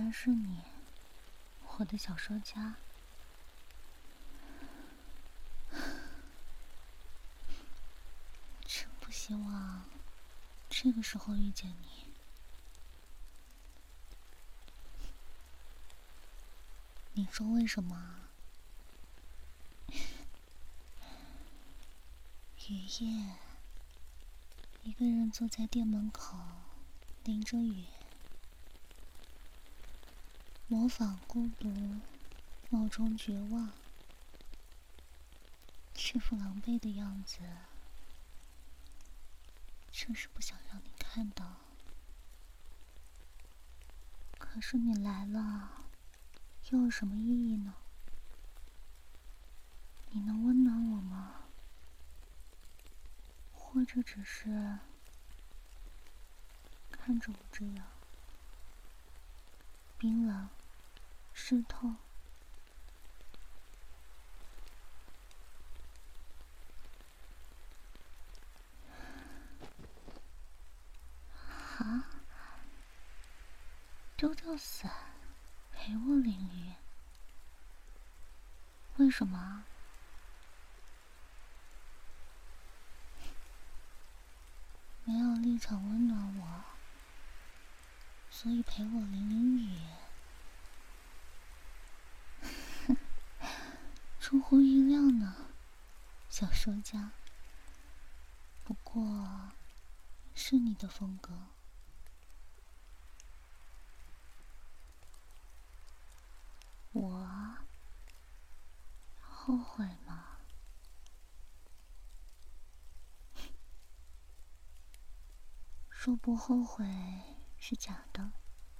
然是你，我的小说家。真不希望这个时候遇见你。你说为什么？雨夜，一个人坐在店门口，淋着雨，模仿孤独，冒充绝望，这副狼狈的样子，真是不想让你看到。可是你来了，又有什么意义呢？你能温暖我吗？或者只是看着我这样冰冷、湿透？啊！丢掉伞，陪我淋雨，为什么？没有立场温暖我，所以陪我淋淋雨。出乎意料呢，小说家。不过，是你的风格。我后悔吗？说不后悔是假的，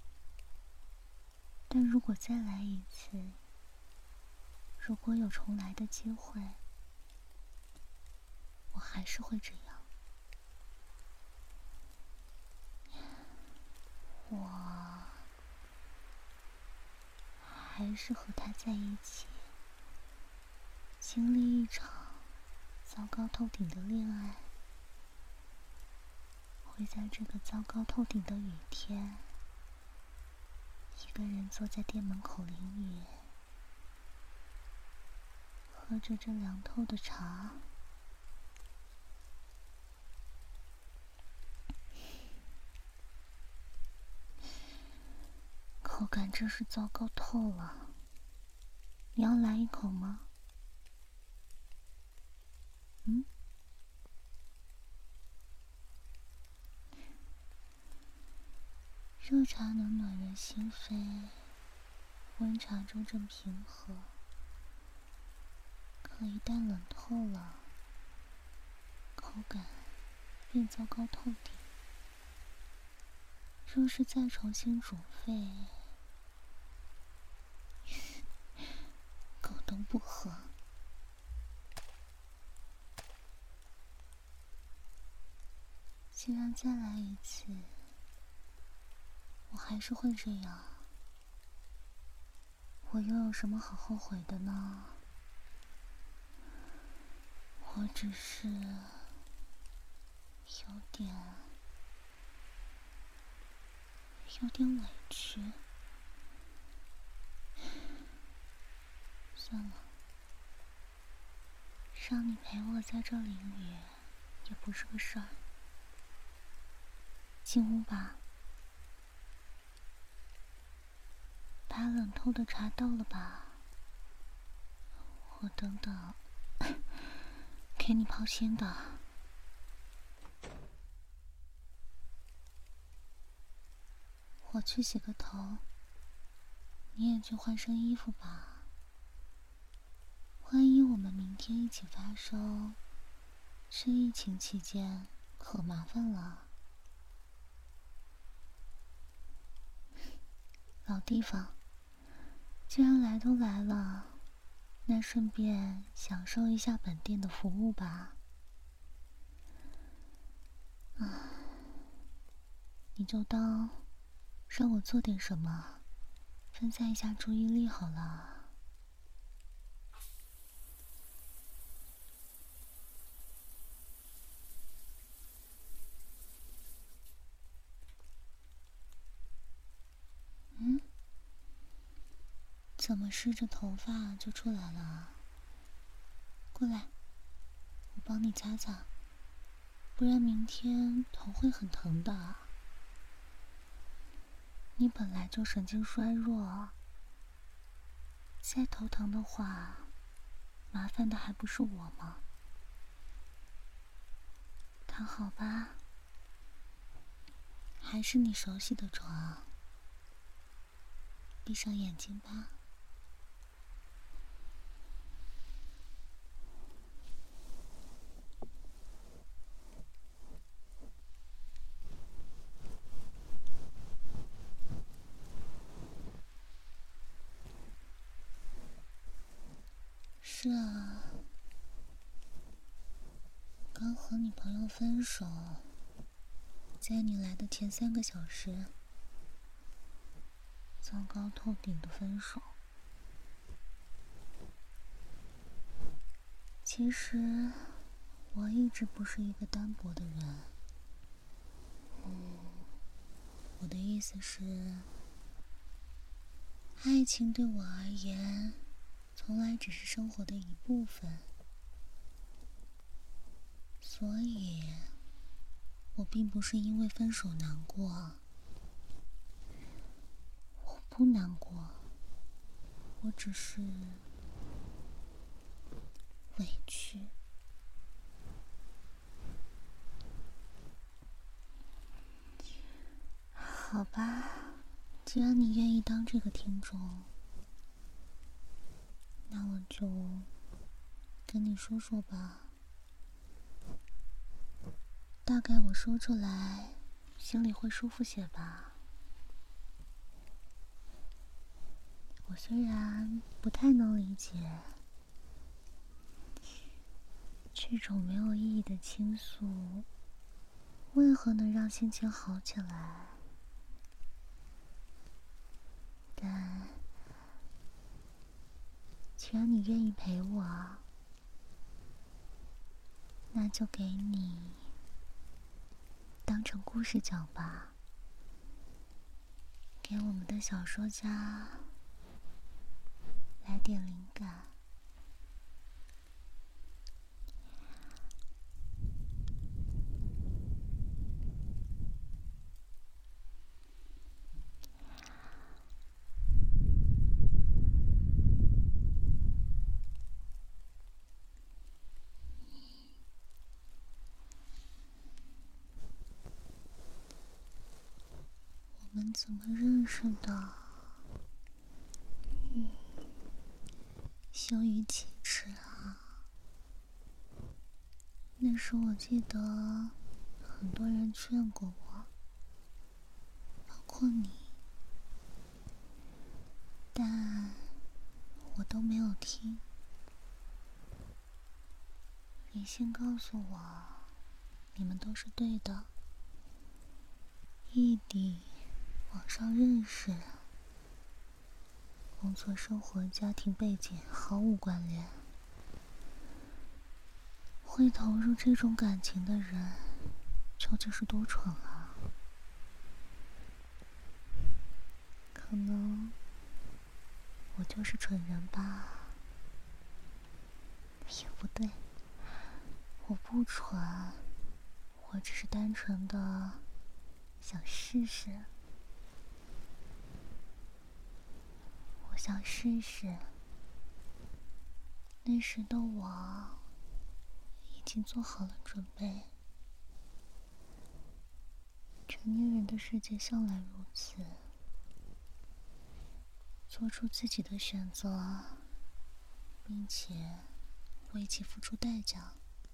但如果再来一次，如果有重来的机会，我还是会这样。我还是和他在一起，经历一场糟糕透顶的恋爱，会在这个糟糕透顶的雨天，一个人坐在店门口淋雨，喝着这凉透的茶。口感真是糟糕透了，你要来一口吗？热茶能暖人心扉，温茶中正平和，可一旦冷透了，口感便糟糕透顶。若是再重新煮沸，狗都不喝。既然再来一次，我还是会这样，我又有什么好后悔的呢？我只是有点委屈。算了，让你陪我在这淋雨也不是个事儿。进屋吧，把冷透的茶倒了吧，我等等给你泡鲜的。我去洗个头，你也去换身衣服吧。万一我们明天一起发烧，这疫情期间可麻烦了。老地方，既然来都来了，那顺便享受一下本店的服务吧。你就当让我做点什么，分散一下注意力好了。 怎么湿着头发就出来了？过来，我帮你擦擦，不然明天头会很疼的。你本来就神经衰弱，再头疼的话，麻烦的还不是我吗？躺好吧，还是你熟悉的床，闭上眼睛吧。是啊，刚和你朋友分手，在你来的前3个小时，糟糕透顶的分手。其实，我一直不是一个单薄的人。我的意思是，爱情对我而言，从来只是生活的一部分。所以，我并不是因为分手难过。我不难过，我只是委屈。好吧，既然你愿意当这个听众，那我就跟你说说吧。大概我说出来，心里会舒服些吧。我虽然不太能理解这种没有意义的倾诉，为何能让心情好起来，但既然你愿意陪我，那就给你当成故事讲吧，给我们的小说家来点灵感。我们怎么认识的？羞于启齿啊！那时我记得很多人劝过我，包括你，但我都没有听。理性告诉我，你们都是对的，异地，网上认识，工作、生活、家庭背景毫无关联。会投入这种感情的人，究竟是多蠢啊！可能我就是蠢人吧。也不对，我不蠢，我只是单纯的想试试。我想试试，那时的我已经做好了准备。成年人的世界向来如此，做出自己的选择，并且为其付出代价。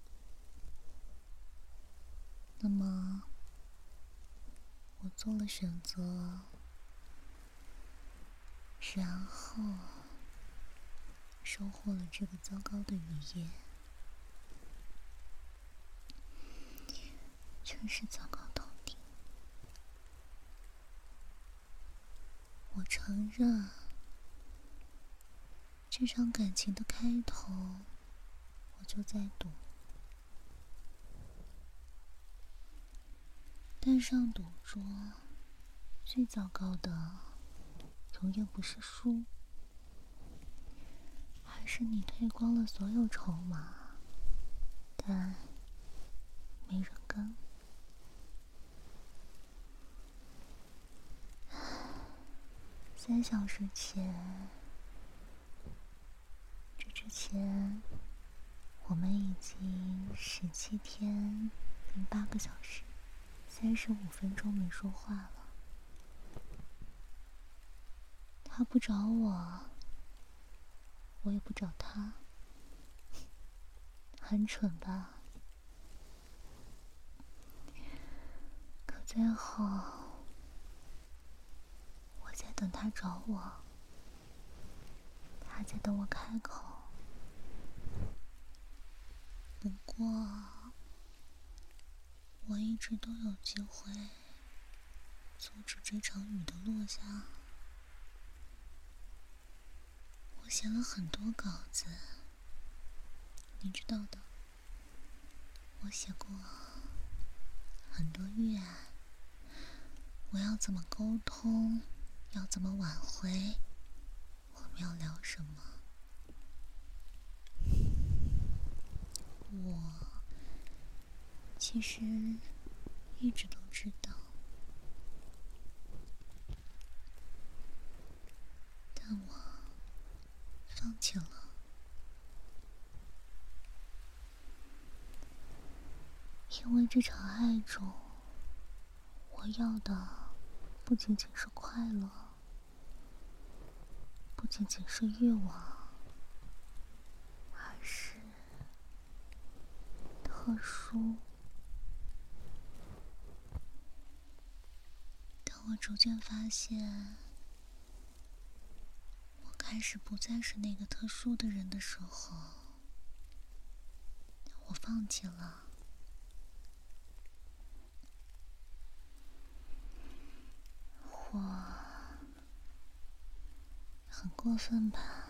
那么，我做了选择，然后收获了这个糟糕的雨夜，真是糟糕透顶。我承认，这场感情的开头，我就在赌。但上赌桌，最糟糕的，永远不是输， 还是你退光了所有筹码，但没人跟。3小时前，这之前，我们已经17天08个小时35分钟没说话了。他不找我，我也不找他，很蠢吧？可最后，我在等他找我，他在等我开口。不过，我一直都有机会阻止这场雨的落下。我写了很多稿子，你知道的，我写过很多预案，我要怎么沟通，要怎么挽回，我们要聊什么。我其实一直都知道，但我放弃了。因为这场爱中，我要的不仅仅是快乐，不仅仅是欲望，而是特殊。当我逐渐发现，我开始不再是那个特殊的人的时候，我放弃了。我很过分吧？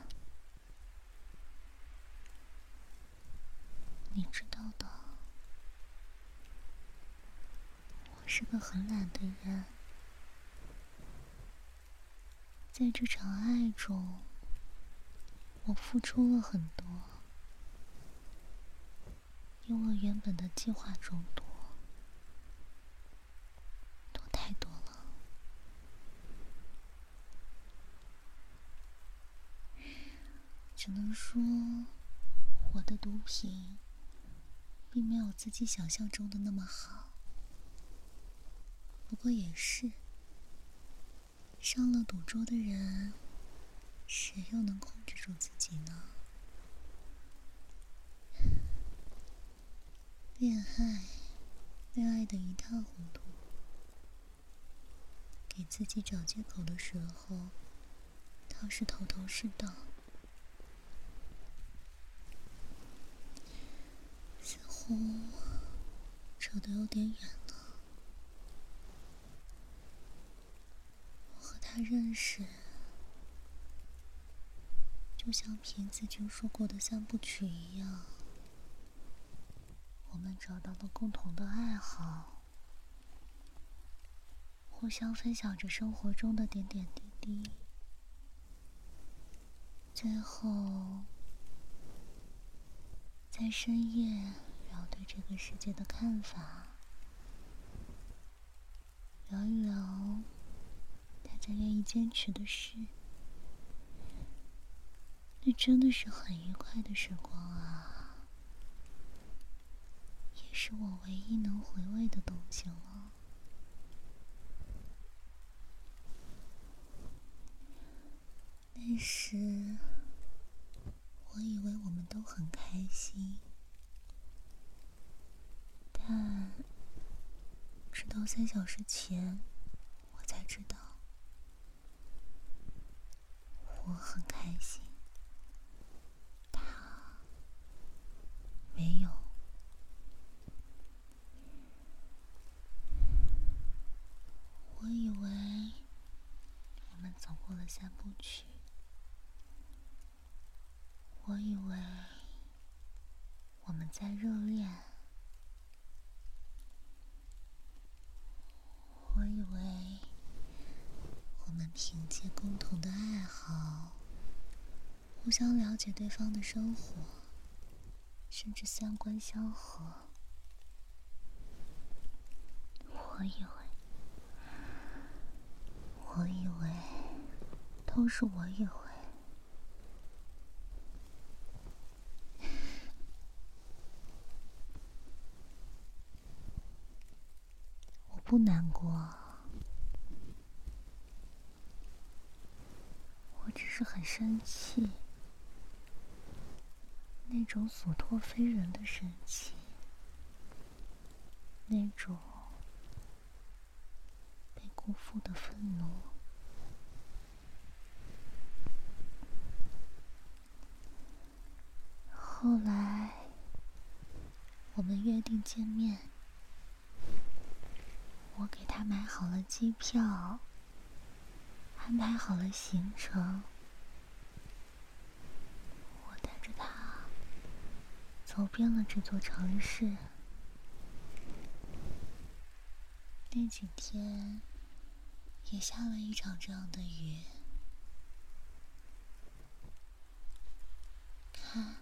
你知道的，我是个很懒的人。在这场爱中，我付出了很多，比我原本的计划中多太多了。只能说，我的毒品并没有自己想象中的那么好。不过也是，上了赌桌的人，谁又能控制住自己呢？恋爱的一塌糊涂，给自己找借口的时候，倒是头头是道。似乎扯得有点远了。我和他认识，就像瓶子中说过的3部曲一样，我们找到了共同的爱好，互相分享着生活中的点点滴滴，最后在深夜聊对这个世界的看法，聊一聊大家愿意坚持的事。那真的是很愉快的时光啊，也是我唯一能回味的东西了。那时我以为我们都很开心，但直到3小时前，我才知道我很开心，他没有。我以为我们走过了3部曲，我以为我们在热恋，我以为我们凭借共同的爱好， 互相了解对方的生活，甚至三观相合。我以为都是我以为。我不难过，我只是很生气，那种所托非人的生气，那种被辜负的愤怒。后来我们约定见面，我给他买好了机票，安排好了行程，我带着他走遍了这座城市。那几天也下了一场这样的雨，看，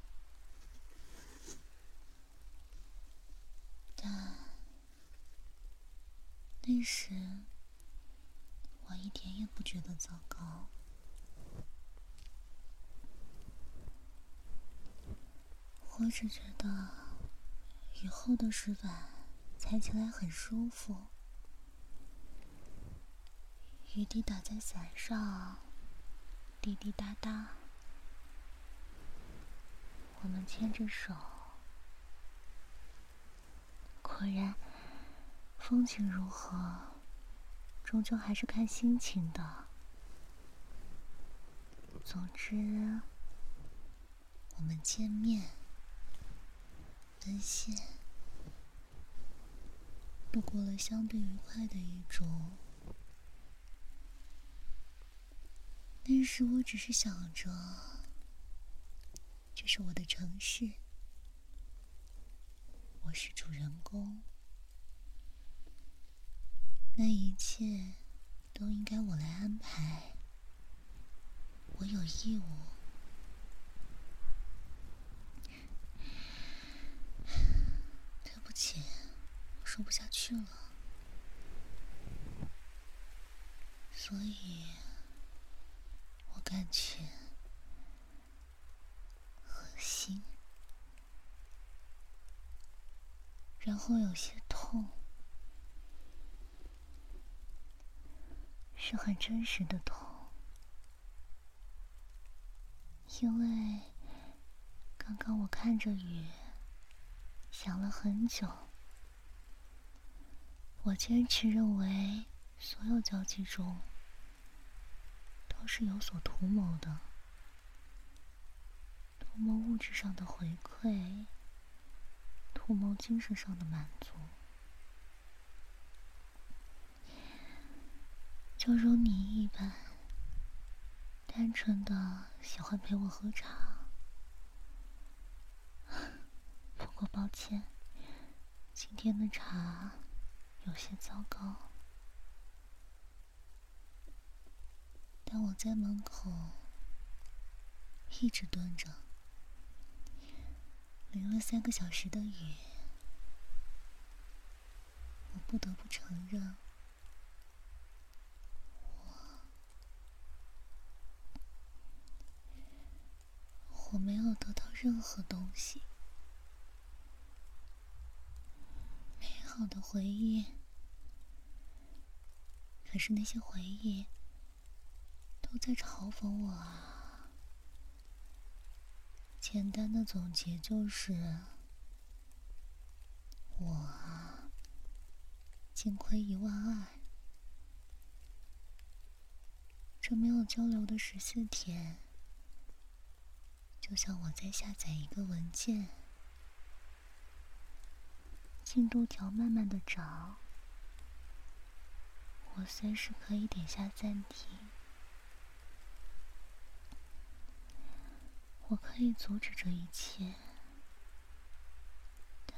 但那时我一点也不觉得糟糕。我只觉得雨后的石板踩起来很舒服，雨滴打在伞上，滴滴答答。我们牵着手，果然，风景如何，终究还是看心情的。总之，我们见面、奔现，度过了相对愉快的一周。那时我只是想着，这是我的城市，我是主人公，那一切都应该我来安排，我有义务。对不起，我说不下去了，所以我感觉恶心，然后有些痛，是很真实的痛，因为刚刚我看着雨，想了很久。我坚持认为，所有交际中都是有所图谋的，图谋物质上的回馈，图谋精神上的满足。就如你一般，单纯的喜欢陪我喝茶。不过抱歉，今天的茶有些糟糕。但我在门口一直蹲着，淋了3个小时的雨，我不得不承认，我没有得到任何东西。美好的回忆，可是那些回忆都在嘲讽我啊。简单的总结就是，我啊，净亏12000。这没有交流的14天，就像我在下载一个文件，进度条慢慢的找，我随时可以点下暂停，我可以阻止这一切，但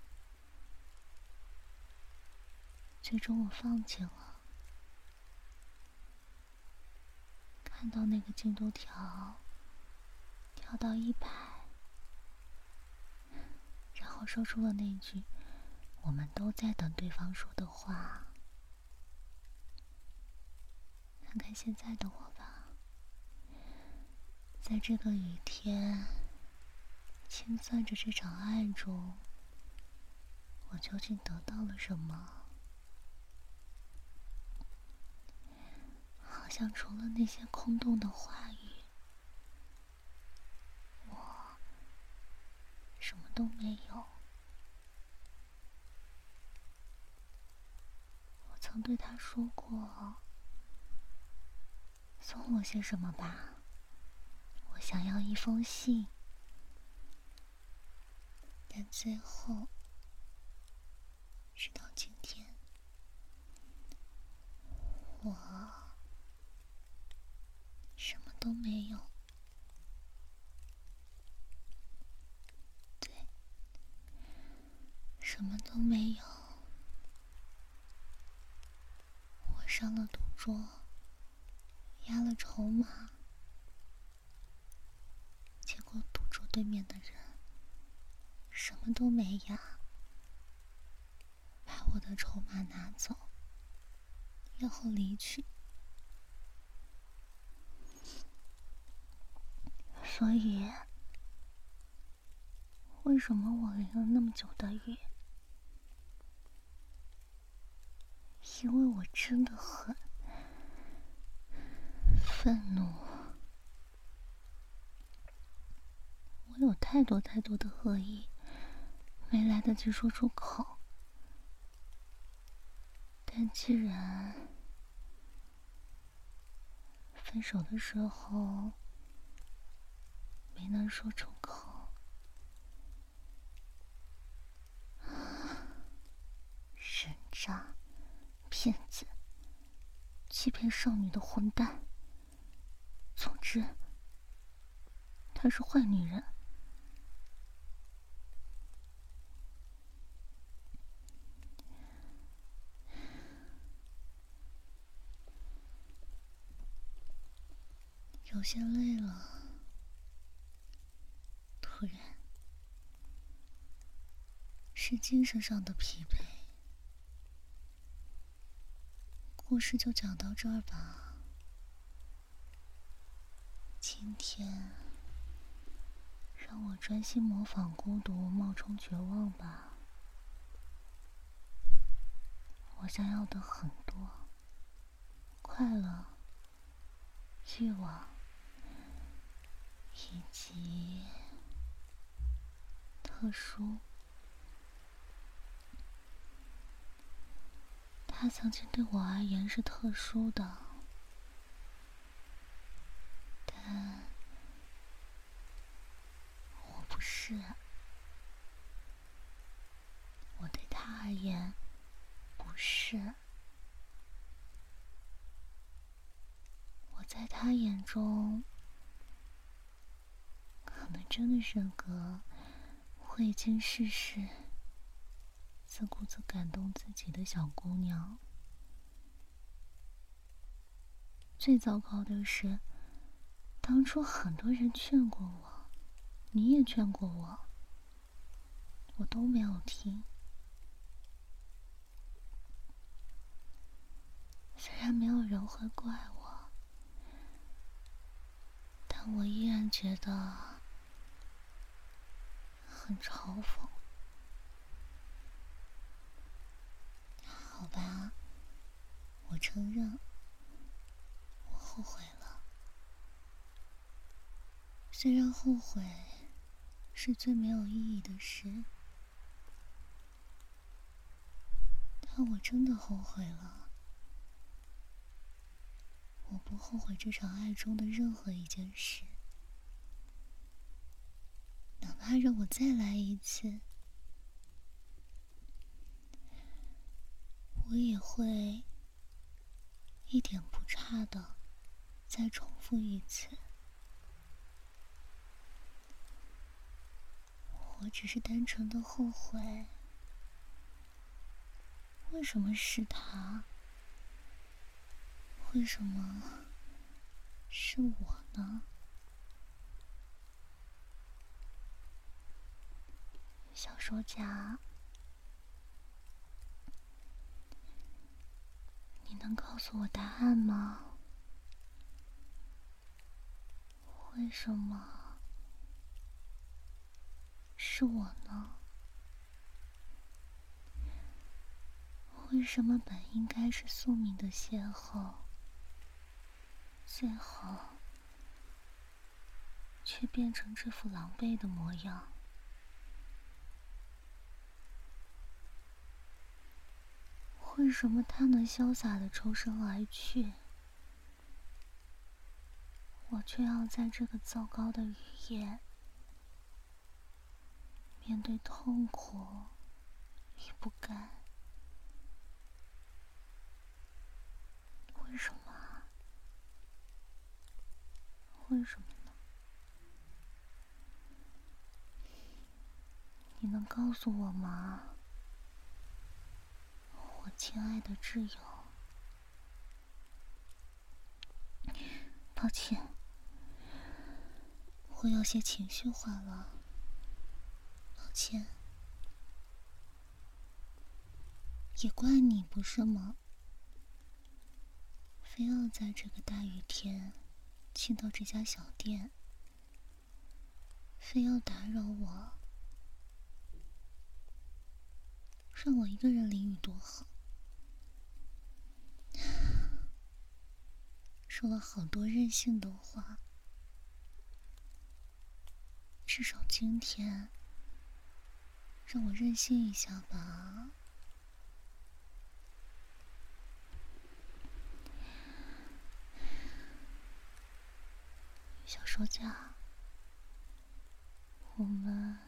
最终我放弃了。看到那个进度条， 跳到100，然后说出了那句我们都在等对方说的话。看看现在的我吧，在这个雨天，清算着这场爱中，我究竟得到了什么？好像除了那些空洞的话语，我什么都没有。我曾对他说过，送我些什么吧，我想要一封信。但最后，直到今天，我什么都没有。对，什么都没有。我上了赌桌，押了筹码，结果赌桌对面的人什么都没押，把我的筹码拿走，然后离去。所以，为什么我淋了那么久的雨？因为我真的很愤怒，我有太多的恶意，没来得及说出口。但既然分手的时候没能说出口，人渣、骗子、欺骗少女的混蛋，总之，她是坏女人。有些累了，突然是精神上的疲惫。故事就讲到这儿吧。今天让我专心模仿孤独冒充绝望吧。我想要的很多，快乐、欲望以及特殊。它曾经对我而言是特殊的，但我不是。我对他而言不是。我在他眼中可能真的是个未经世事、自顾自感动自己的小姑娘。最糟糕的是，当初很多人劝过我，你也劝过我，我都没有听。虽然没有人会怪我，但我依然觉得很嘲讽。好吧，我承认，我后悔了。虽然后悔是最没有意义的事，但我真的后悔了。我不后悔这场爱中的任何一件事，哪怕让我再来一次，我也会一点不差的再重复一次。我只是单纯的后悔，为什么是他？为什么是我呢？ 小说家，你能告诉我答案吗？为什么是我呢？为什么本应该是宿命的邂逅，最后却变成这副狼狈的模样？为什么他能潇洒地抽身而去，我却要在这个糟糕的雨夜面对痛苦与不甘？为什么啊？为什么呢？你能告诉我吗，我亲爱的挚友？抱歉，我有些情绪化了，抱歉。也怪你不是吗？非要在这个大雨天进到这家小店，非要打扰我，让我一个人淋雨多好。说了好多任性的话，至少今天让我任性一下吧。小说家，我们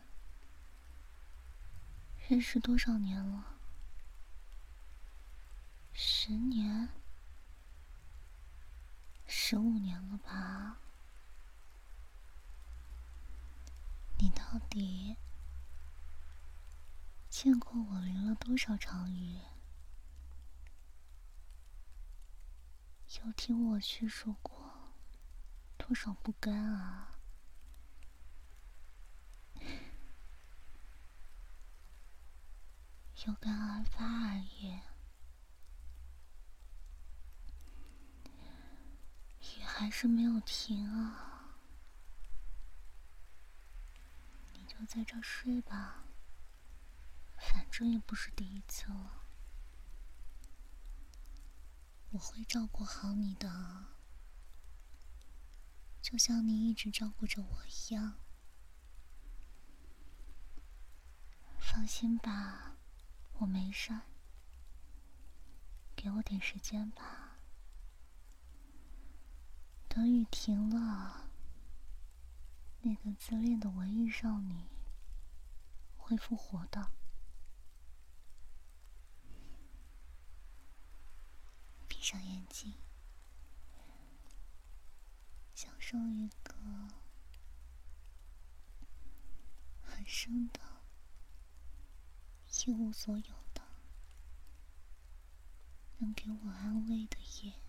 认识多少年了？10年？15年了吧？你到底见过我淋了多少场雨？又听我叙述过多少不甘啊？有感而发而已。雨还是没有停啊！你就在这儿睡吧，反正也不是第一次了。我会照顾好你的，就像你一直照顾着我一样。放心吧，我没事儿。给我点时间吧，等雨停了，那个自恋的文艺少女会复活的。闭上眼睛，享受一个很深的一无所有的能给我安慰的夜。